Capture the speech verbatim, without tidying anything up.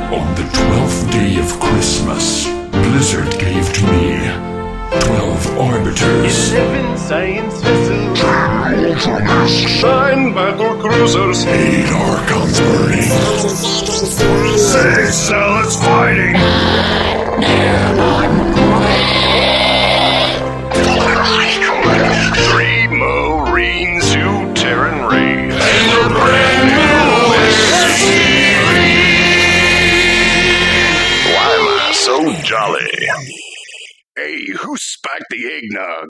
On the twelfth day of Christmas, Blizzard gave to me twelve arbiters, Eleven science vessels, nine battle cruisers, eight archons burning, six zealots fighting, three marines who tear and raid, and a brand new S C V. Why am I so jolly? Hey, who spiked the eggnog?